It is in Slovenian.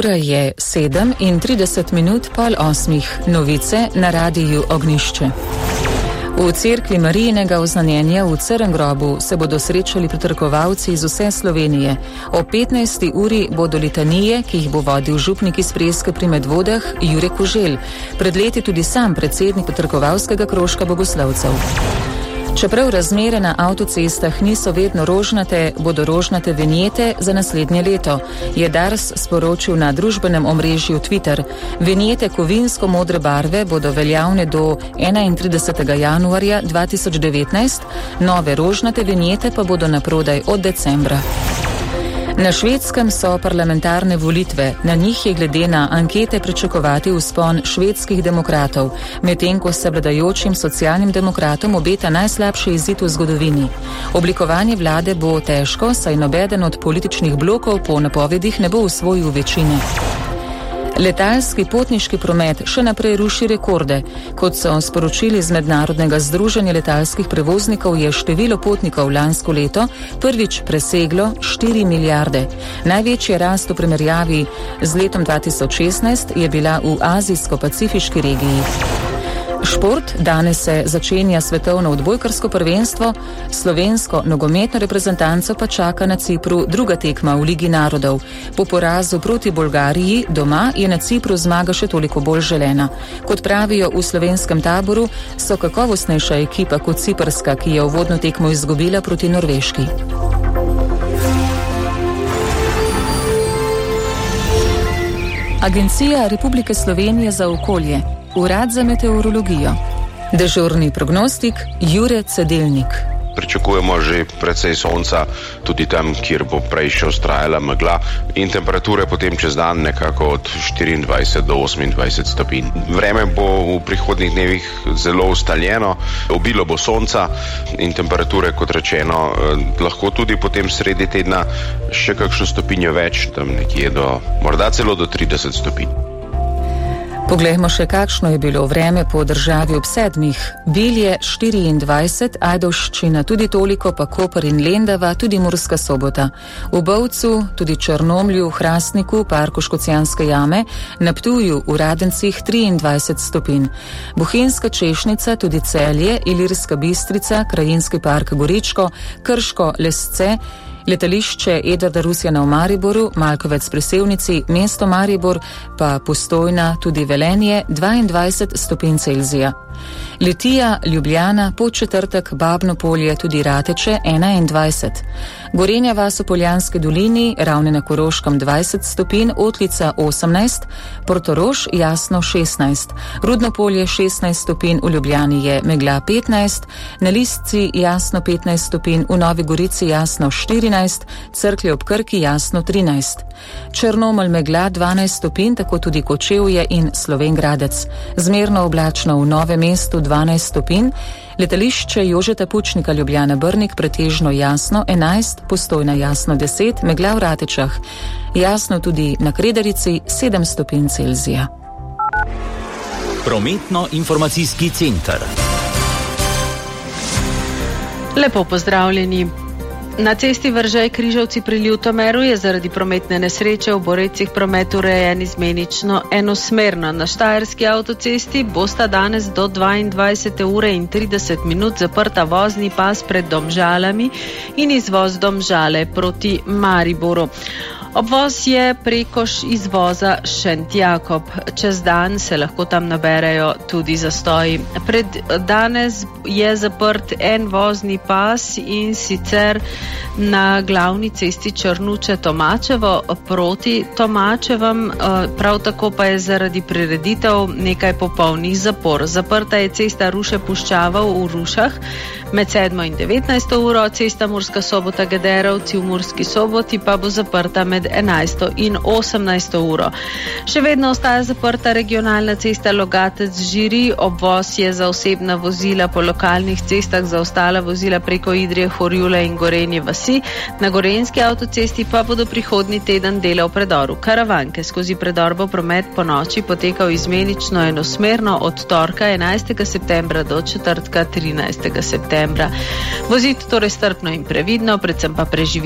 Ura je 7:30 novice na radiju Ognjišče. V cerkvi Marijinega oznanjenja v Crngrobu se bodo srečali pritrkovalci iz vse Slovenije. O 15. uri bodo litanije, ki jih bo vodil župnik iz Preske pri Medvodah Jure Koželj, pred leti tudi sam predsednik pritrkovalskega krožka bogoslovcev. Čeprav razmere na avtocestah niso vedno rožnate, bodo rožnate vinjete za naslednje leto, je Dars sporočil na družbenem omrežju Twitter. Vinjete kovinsko-modre barve bodo veljavne do 31. januarja 2019, nove rožnate vinjete pa bodo naprodaj od decembra. Na Švedskem so parlamentarne volitve, na njih je glede na ankete pričakovati vzpon švedskih demokratov, medtem ko se vladajočim socialnim demokratom obeta najslabši izid v zgodovini. Oblikovanje vlade bo težko, saj nobeden od političnih blokov po napovedih ne bo osvojil večine. Letalski potniški promet še naprej ruši rekorde. Kot so sporočili z Mednarodnega združenja letalskih prevoznikov, je število potnikov lansko leto prvič preseglo 4 milijarde. Največja rast v primerjavi z letom 2016 je bila v azijsko-pacifiški regiji. Šport. Danes se začenja svetovno odbojkarsko prvenstvo, slovensko nogometno reprezentanco pa čaka na Cipru druga tekma v Ligi narodov. Po porazu proti Bolgariji doma je na Cipru zmaga še toliko bolj želena. Kot pravijo v slovenskem taboru, so kakovostnejša ekipa kot ciprska, ki je uvodno tekmo izgubila proti Norveški. Agencija Republike Slovenije za okolje. Urad za meteorologijo. Dežurni prognostik Jure Cedelnik. Pričakujemo že precej sonca, tudi tam, kjer bo prej še vztrajala megla, in temperature potem čez dan nekako od 24 do 28 stopinj. Vreme bo v prihodnjih dnevih zelo ustaljeno, obilo bo sonca in temperature, kot rečeno, lahko tudi potem sredi tedna še kakšno stopinjo več, tam nekje do, morda celo do 30 stopinj. Poglejmo še, kakšno je bilo vreme po državi ob 7. Bilje 24, Ajdovščina tudi toliko, pa Koper in Lendava, tudi Murska Sobota. V Bovcu, tudi Črnomlju, Hrastniku, Parku Škocjanske jame, na Ptuju, v Radencih 23 stopinj. Bohinjska Češnica, tudi Celje, Ilirska Bistrica, Krajinski park Goričko, Krško, Lesce, letališče Edvarda Rusjana v Mariboru, Malkovec pri Sevnici, mesto Maribor, pa Postojna, tudi Velenje, 22 stopinj Celzija. Litija, Ljubljana, Podčetrtek, Babno Polje, tudi Rateče, 21. Gorenja vas v Poljanski dolini, Ravne na Koroškem 20 stopinj, Otlica 18, Portorož jasno 16, Rudno Polje 16 stopinj, v Ljubljani je megla 15, na Listci jasno 15 stopinj, v Novi Gorici jasno 14, Cerklje ob Krki jasno 13. Črnomelj megla 12 stopinj, tako tudi Kočevje in Slovenj Gradec. Zmerno oblačno v Novem mestu 12 stopinj, letališče Jožeta Pučnika Ljubljana Brnik pretežno jasno 11, Postojna jasno 10, megla v Ratečah. Jasno tudi na Kredarici 7 stopinj Celzija. Prometno-informacijski center. Lepo pozdravljeni. Na cesti Vržej-Križevci pri Ljutomeru je zaradi prometne nesreče v Borecih promet urejen izmenično enosmerno. Na Štajerski avtocesti bosta danes do 22:30 zaprta vozni pas pred Domžalami in izvoz Domžale proti Mariboru. Obvoz je preko izvoza Šentjakob. Čez dan se lahko tam naberejo tudi zastoji. Pred danes je zaprt en vozni pas in sicer na glavni cesti Črnuče-Tomačevo proti Tomačevem, prav tako pa je zaradi prireditev nekaj popolnih zapor. Zaprta je cesta Ruše-Puščava v Rušah med 7. in 19. uro, cesta Murska Sobota-Gederovci v Murski Soboti pa bo zaprta med 11. in 18. uro. Še vedno ostaja zaprta regionalna cesta Logatec-Žiri, obvoz je za osebna vozila po lokalnih cestah, za ostala vozila preko Idrije, Horjule in Gorenje vasi. Na Gorenjski avtocesti pa bodo prihodnji teden dela v predoru Karavanke. Skozi predor bo promet po noči potekal izmenično enosmerno od torka 11. septembra do četrtka 13. septembra. Voziti torej strpno in previdno, predvsem pa preživeti